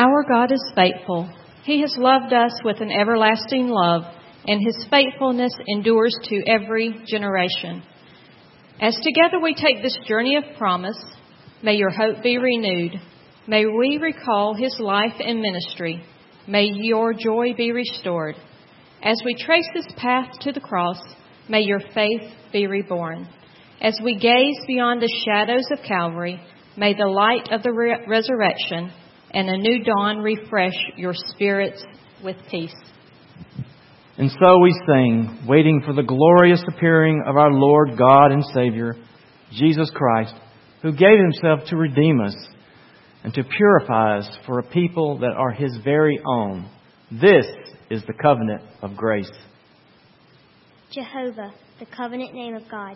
Our God is faithful. He has loved us with an everlasting love, and His faithfulness endures to every generation. As together we take this journey of promise, may your hope be renewed. May we recall His life and ministry. May your joy be restored. As we trace this path to the cross, may your faith be reborn. As we gaze beyond the shadows of Calvary, may the light of the resurrection and a new dawn refresh your spirits with peace. And so we sing, waiting for the glorious appearing of our Lord God and Savior, Jesus Christ, who gave Himself to redeem us and to purify us for a people that are His very own. This is the covenant of grace. Jehovah, the covenant name of God.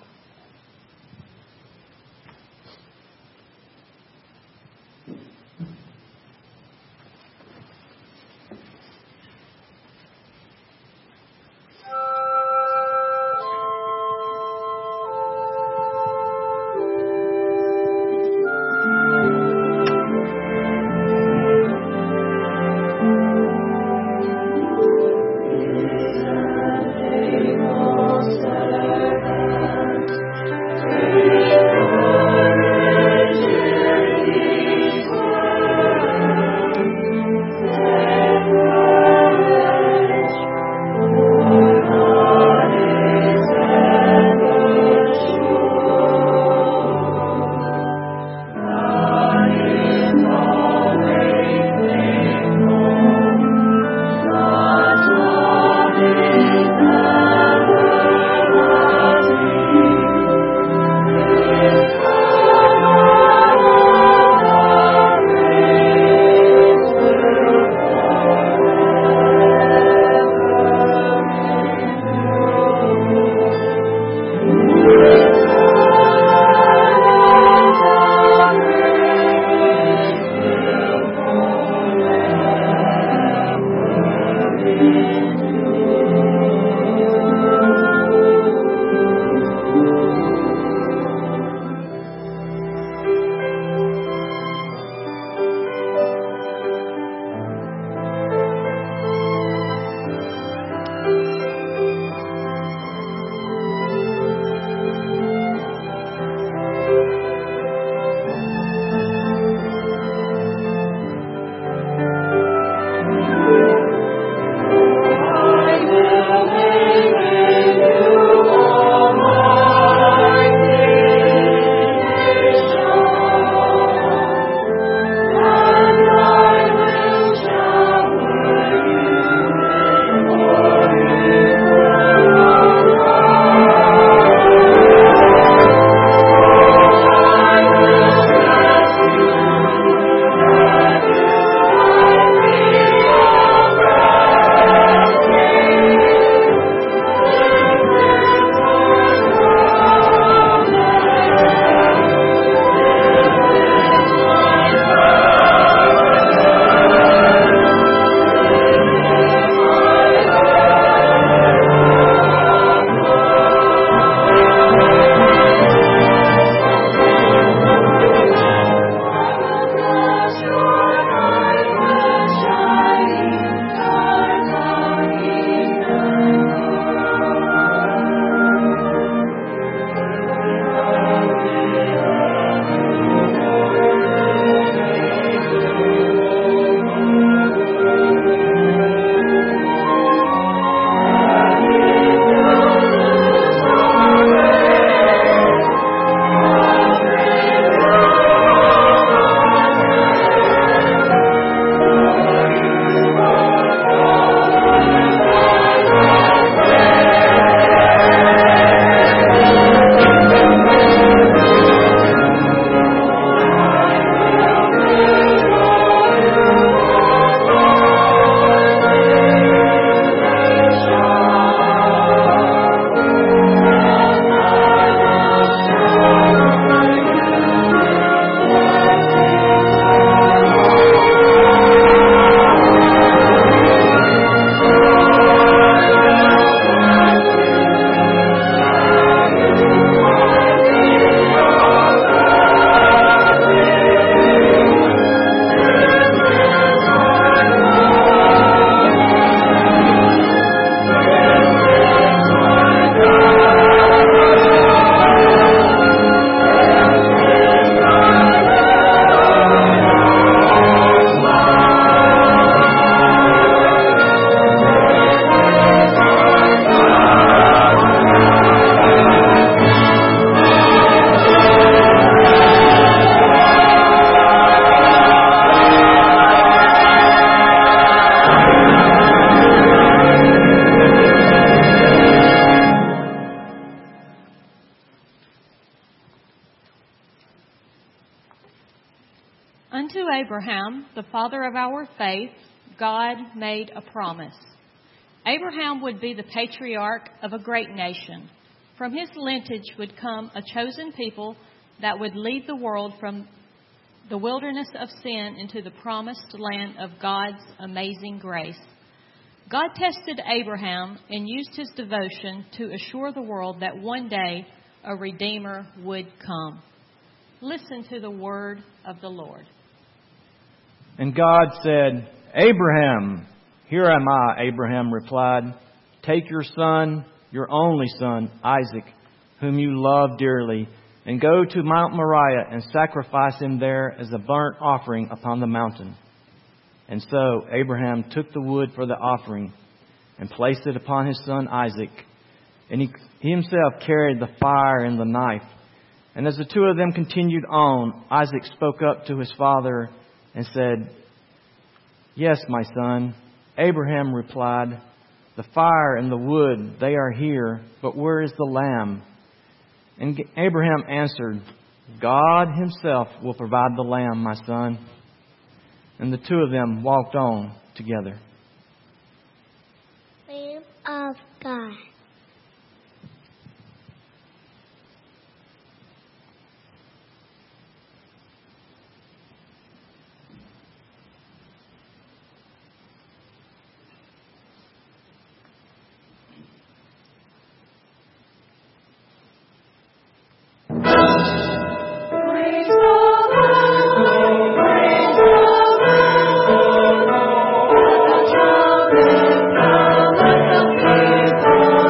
Abraham, the father of our faith, God made a promise. Abraham would be the patriarch of a great nation. From his lineage would come a chosen people that would lead the world from the wilderness of sin into the promised land of God's amazing grace. God tested Abraham and used his devotion to assure the world that one day a Redeemer would come. Listen to the word of the Lord. And God said, Abraham, here am I, Abraham replied. Take your son, your only son, Isaac, whom you love dearly, and go to Mount Moriah and sacrifice him there as a burnt offering upon the mountain. And so Abraham took the wood for the offering and placed it upon his son Isaac. And he himself carried the fire and the knife. And as the two of them continued on, Isaac spoke up to his father and said, Yes, my son. Abraham replied, The fire and the wood, they are here, but where is the lamb? And Abraham answered, God himself will provide the lamb, my son. And the two of them walked on together. Lamb of God. Praise the Lord.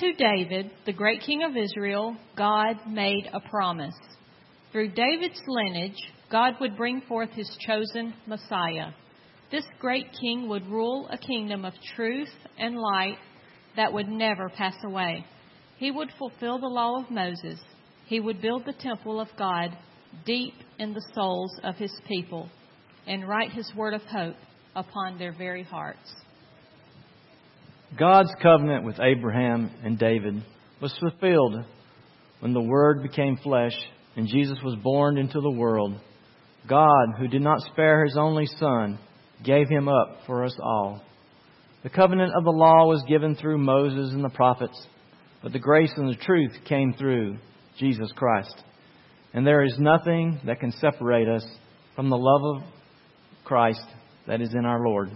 through David, the great king of Israel, God made a promise. Through David's lineage, God would bring forth his chosen Messiah. This great king would rule a kingdom of truth and light that would never pass away. He would fulfill the law of Moses. He would build the temple of God deep in the souls of his people and write his word of hope upon their very hearts. God's covenant with Abraham and David was fulfilled when the Word became flesh and Jesus was born into the world. God, who did not spare His only Son, gave Him up for us all. The covenant of the law was given through Moses and the prophets, but the grace and the truth came through Jesus Christ. And there is nothing that can separate us from the love of Christ that is in our Lord.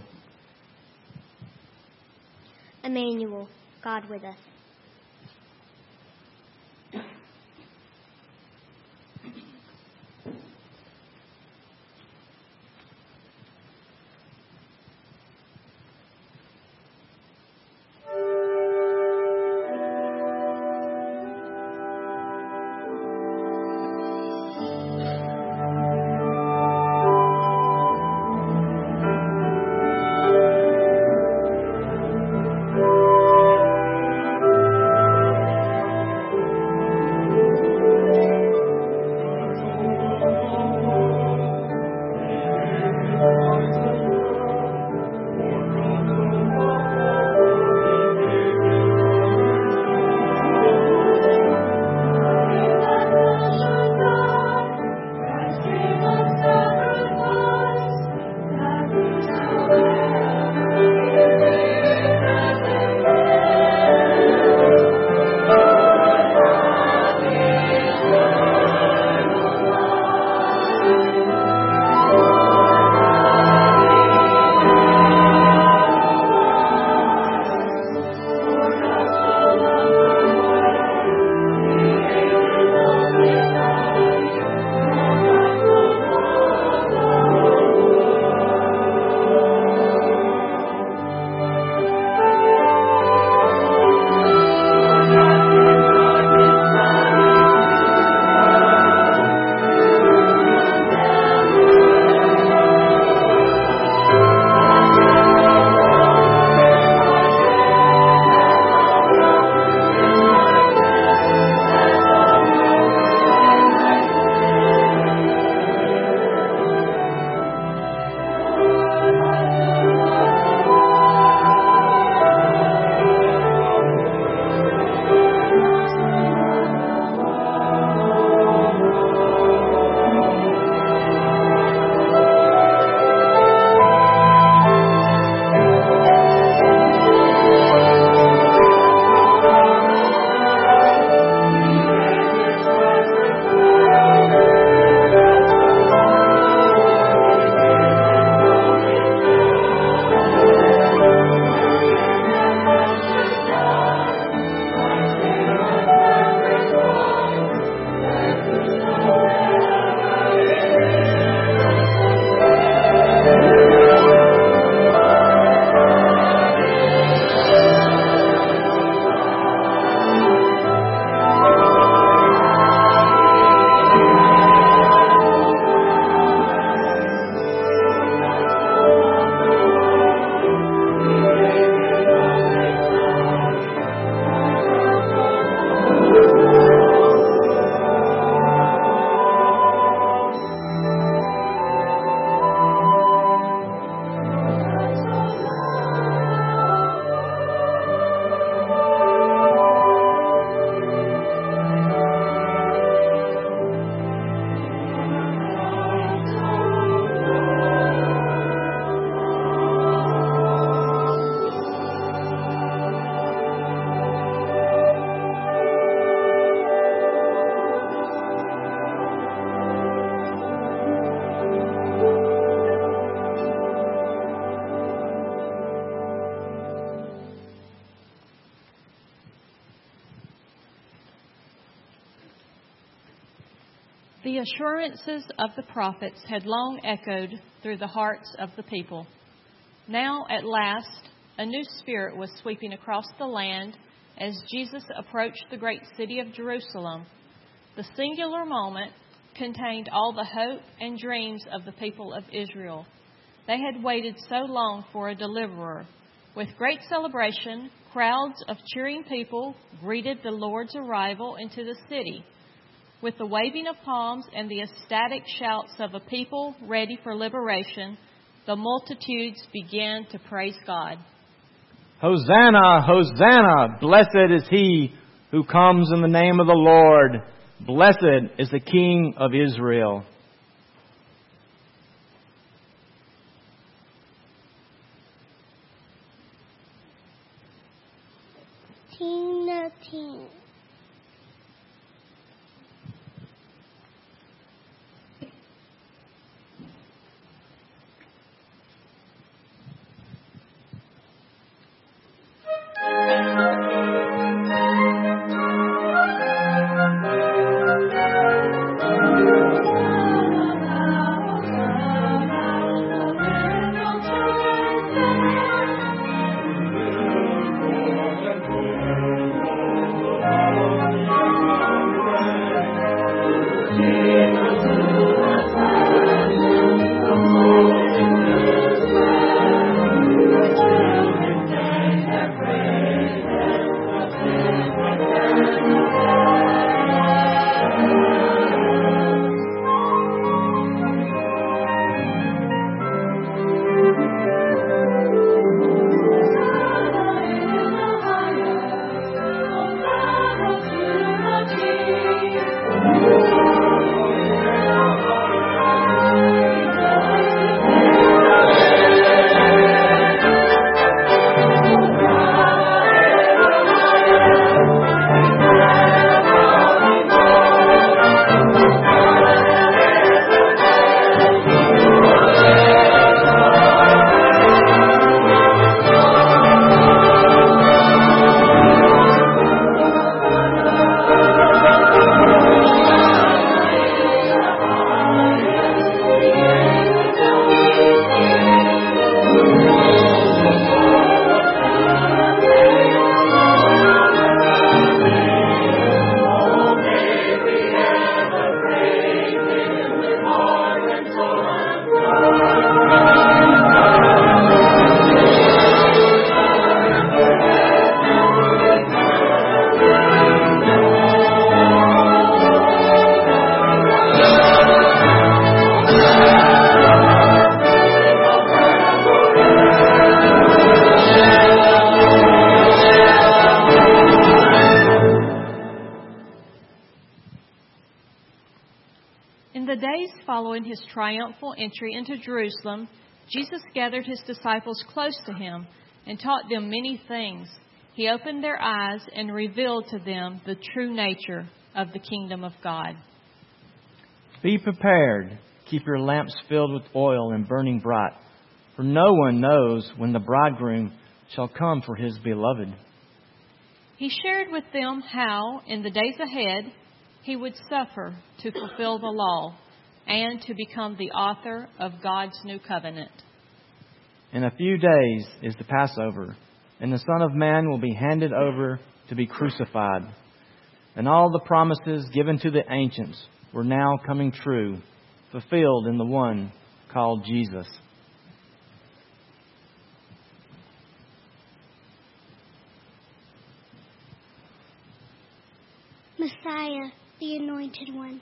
Emmanuel, God with us. The assurances of the prophets had long echoed through the hearts of the people. Now, at last, a new spirit was sweeping across the land as Jesus approached the great city of Jerusalem. The singular moment contained all the hope and dreams of the people of Israel. They had waited so long for a deliverer. With great celebration, crowds of cheering people greeted the Lord's arrival into the city. With the waving of palms and the ecstatic shouts of a people ready for liberation, the multitudes began to praise God. Hosanna, Hosanna! Blessed is he who comes in the name of the Lord. Blessed is the King of Israel. Tina, teen. In the days following his triumphal entry into Jerusalem, Jesus gathered his disciples close to him and taught them many things. He opened their eyes and revealed to them the true nature of the kingdom of God. Be prepared. Keep your lamps filled with oil and burning bright, for no one knows when the bridegroom shall come for his beloved. He shared with them how, in the days ahead, he would suffer to fulfill the law and to become the author of God's new covenant. In a few days is the Passover, and the Son of Man will be handed over to be crucified. And all the promises given to the ancients were now coming true, fulfilled in the one called Jesus. Messiah, the Anointed One.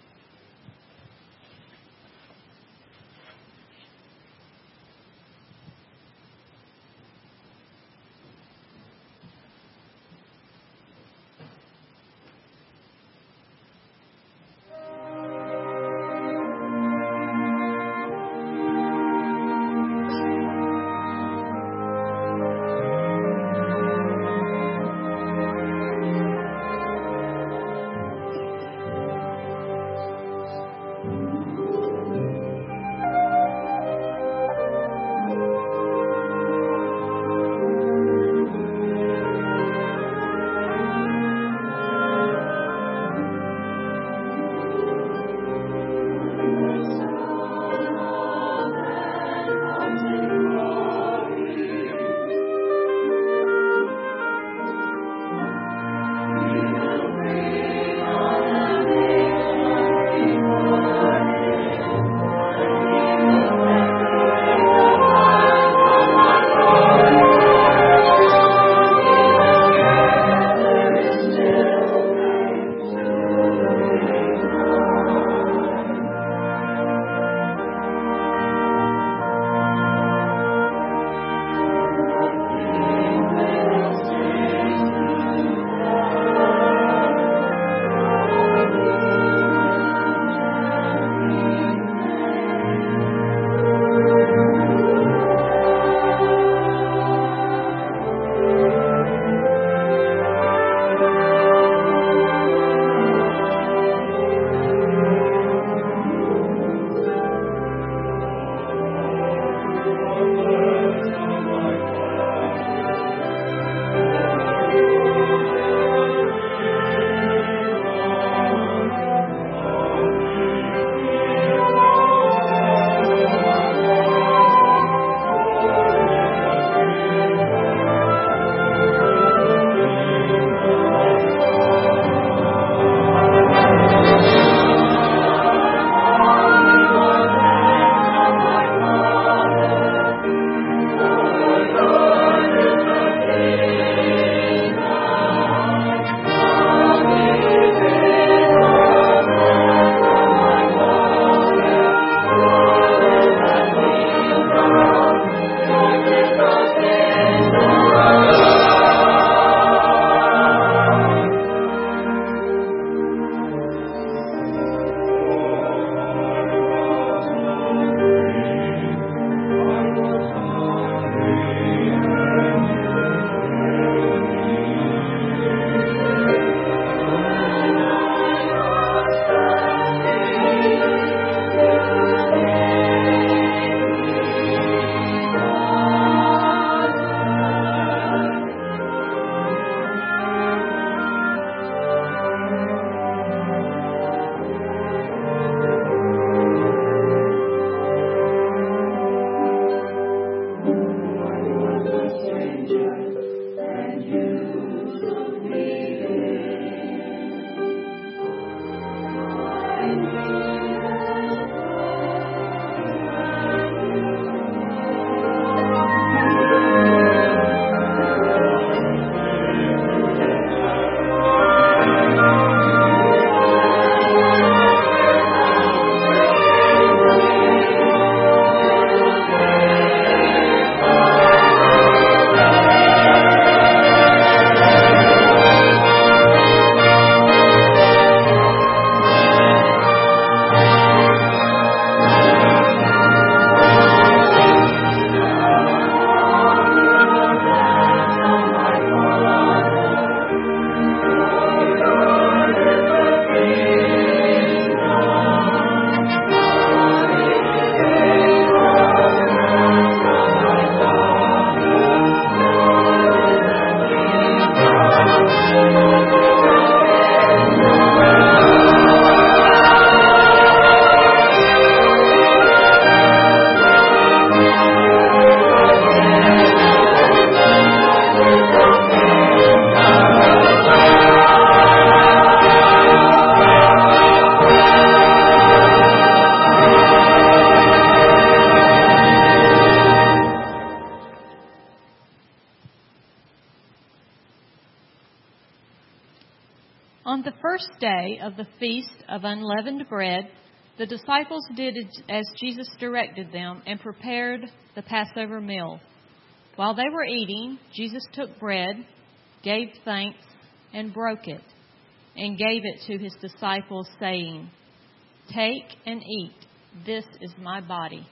On the first day of the Feast of Unleavened Bread, the disciples did as Jesus directed them and prepared the Passover meal. While they were eating, Jesus took bread, gave thanks, and broke it, and gave it to his disciples, saying, "Take and eat. This is my body."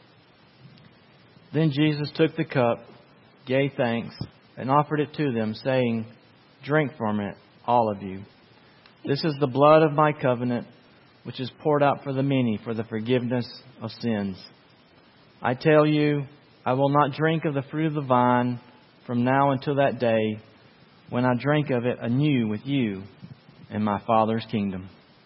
Then Jesus took the cup, gave thanks, and offered it to them, saying, "Drink from it, all of you. This is the blood of my covenant, which is poured out for the many for the forgiveness of sins. I tell you, I will not drink of the fruit of the vine from now until that day when I drink of it anew with you in my Father's kingdom."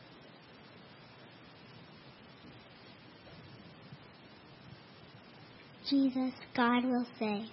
Jesus, God will save.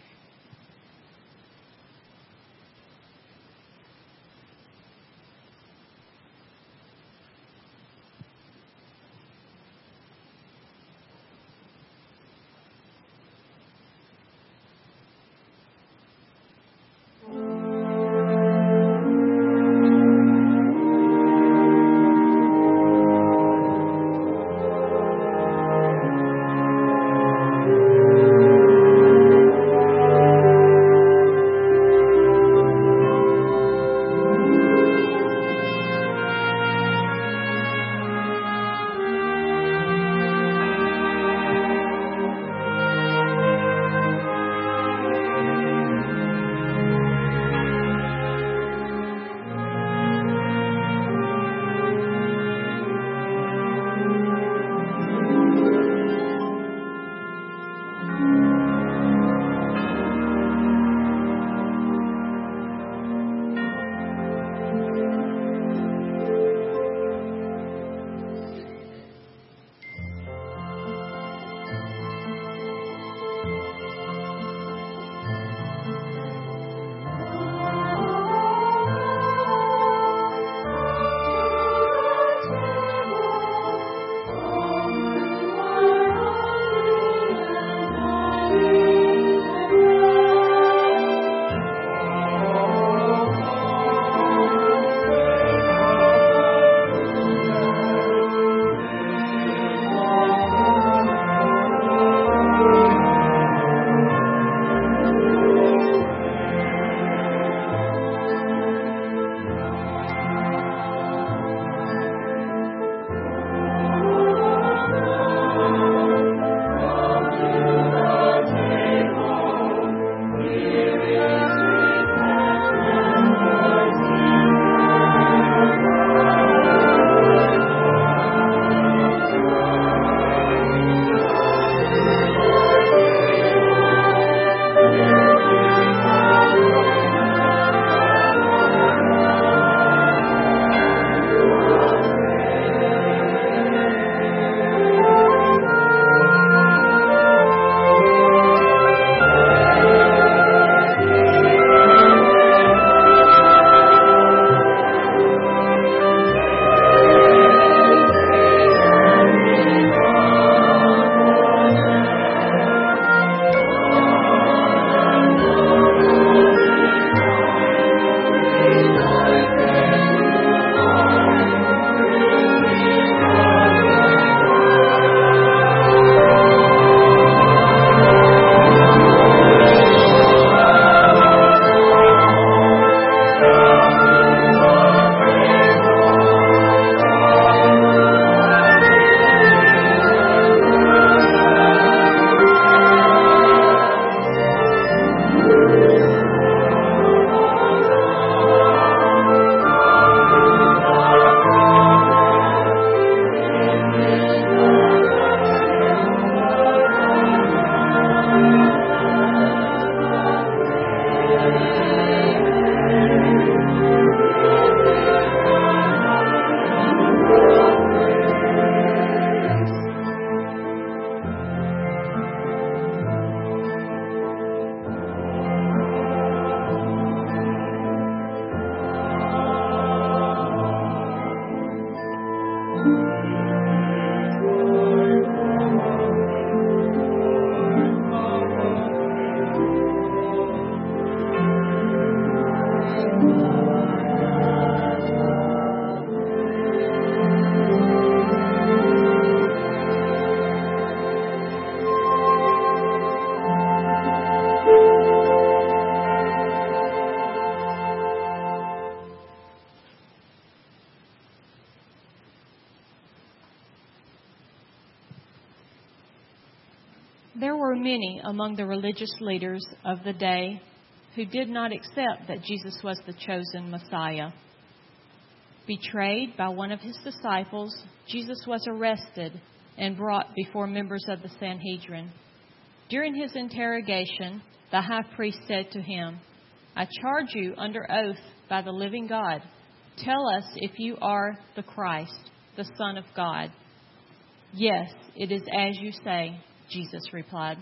There were many among the religious leaders of the day who did not accept that Jesus was the chosen Messiah. Betrayed by one of his disciples, Jesus was arrested and brought before members of the Sanhedrin. During his interrogation, the high priest said to him, "I charge you under oath by the living God. Tell us if you are the Christ, the Son of God." "Yes, it is as you say," Jesus replied.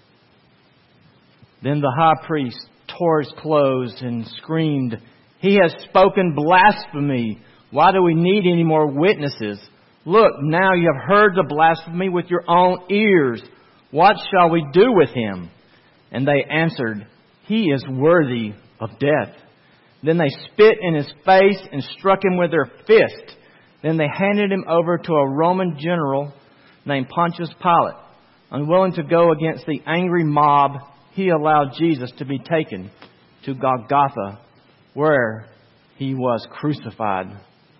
Then the high priest tore his clothes and screamed, "He has spoken blasphemy! Why do we need any more witnesses? Look, now you have heard the blasphemy with your own ears. What shall we do with him?" And they answered, "He is worthy of death." Then they spit in his face and struck him with their fist. Then they handed him over to a Roman general named Pontius Pilate. Unwilling to go against the angry mob, he allowed Jesus to be taken to Golgotha, where he was crucified.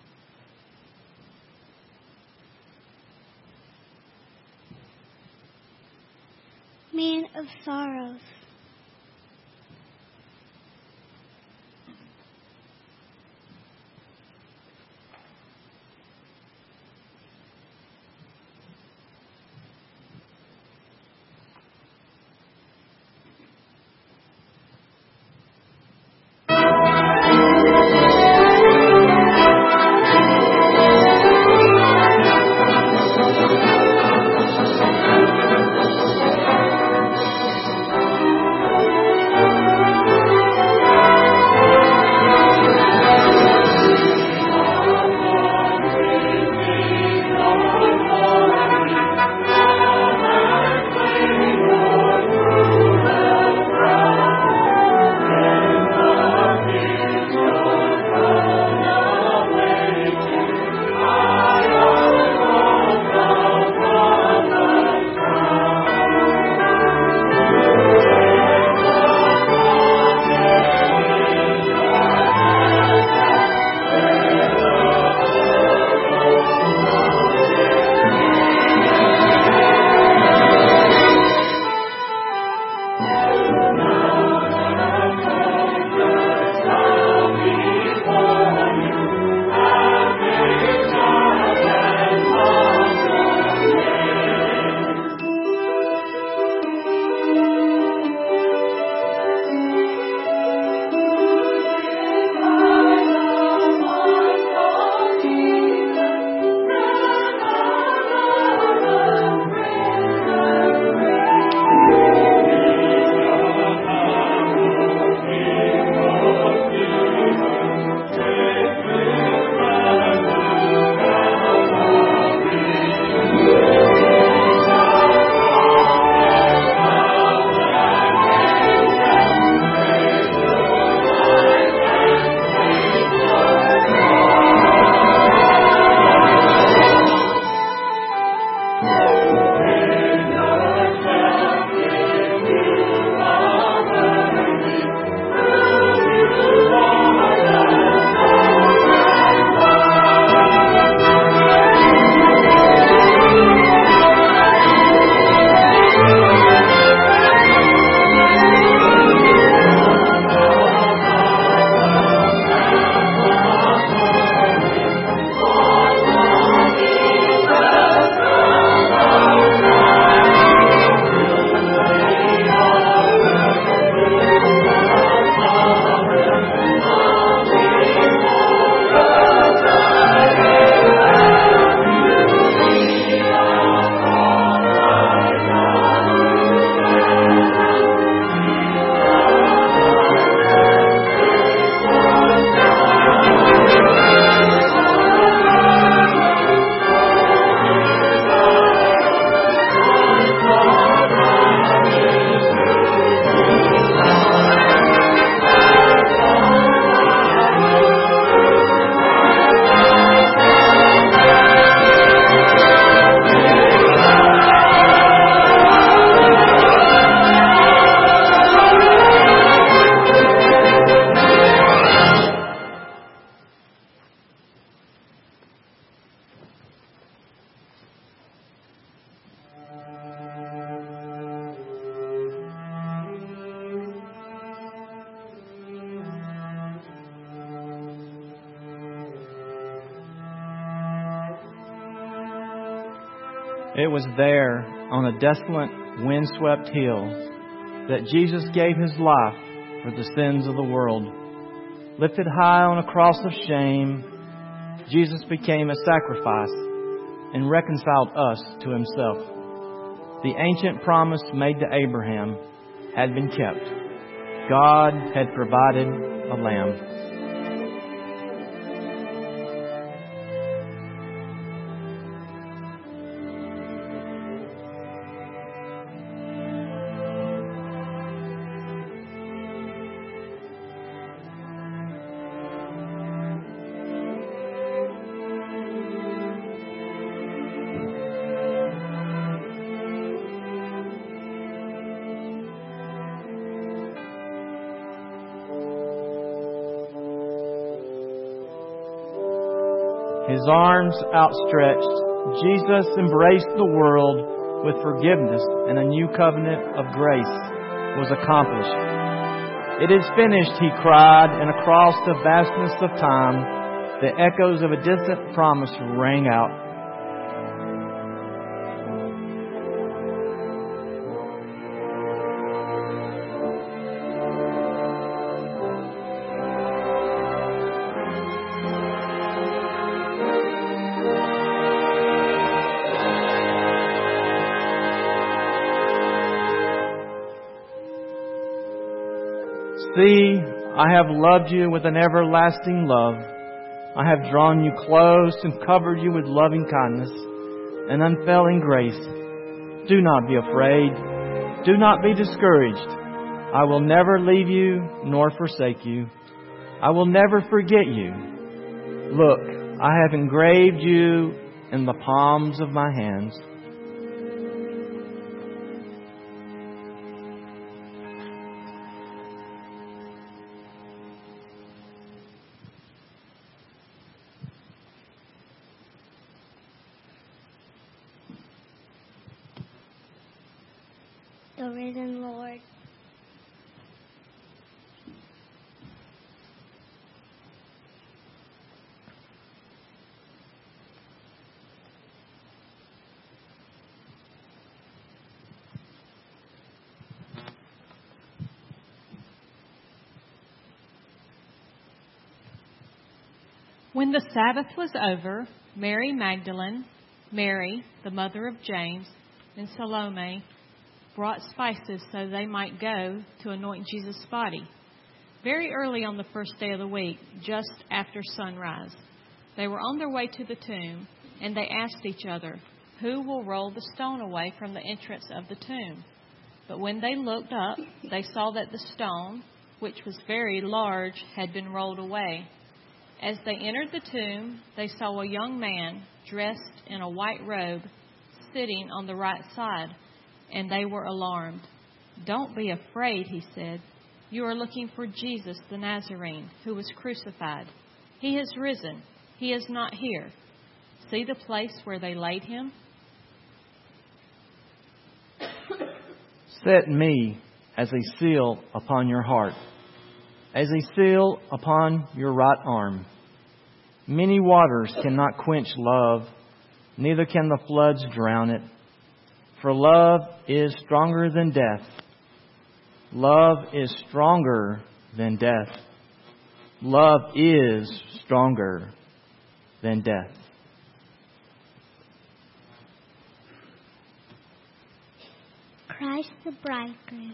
Man of sorrows. It was there, on a desolate, windswept hill, that Jesus gave His life for the sins of the world. Lifted high on a cross of shame, Jesus became a sacrifice and reconciled us to Himself. The ancient promise made to Abraham had been kept. God had provided a lamb. His arms outstretched, Jesus embraced the world with forgiveness, and a new covenant of grace was accomplished. It is finished, He cried, and across the vastness of time, the echoes of a distant promise rang out. See, I have loved you with an everlasting love. I have drawn you close and covered you with loving kindness and unfailing grace. Do not be afraid. Do not be discouraged. I will never leave you nor forsake you. I will never forget you. Look, I have engraved you in the palms of my hands. The risen Lord. When the Sabbath was over, Mary Magdalene, Mary, the mother of James, and Salome brought spices so they might go to anoint Jesus' body. Very early on the first day of the week, just after sunrise, they were on their way to the tomb, and they asked each other, "Who will roll the stone away from the entrance of the tomb?" But when they looked up, they saw that the stone, which was very large, had been rolled away. As they entered the tomb, they saw a young man dressed in a white robe sitting on the right side, and they were alarmed. "Don't be afraid," he said. "You are looking for Jesus the Nazarene, who was crucified. He has risen. He is not here. See the place where they laid him?" Set me as a seal upon your heart, as a seal upon your right arm. Many waters cannot quench love, neither can the floods drown it. For love is stronger than death. Love is stronger than death. Love is stronger than death. Christ the bridegroom.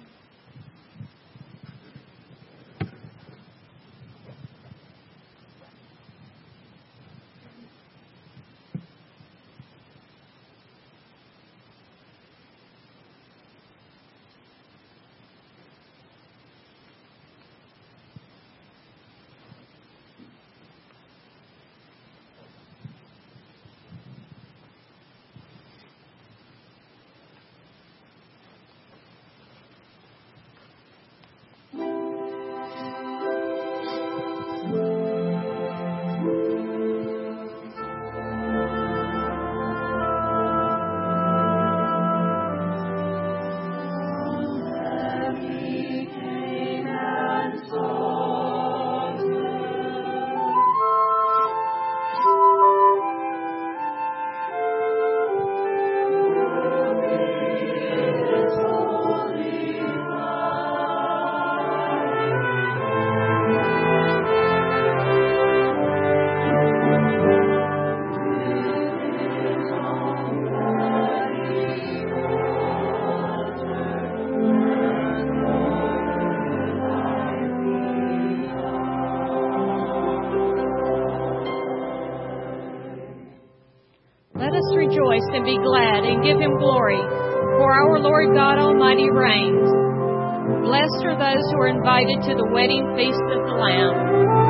let us rejoice and be glad and give Him glory, for our Lord God Almighty reigns. Blessed are those who are invited to the wedding feast of the Lamb.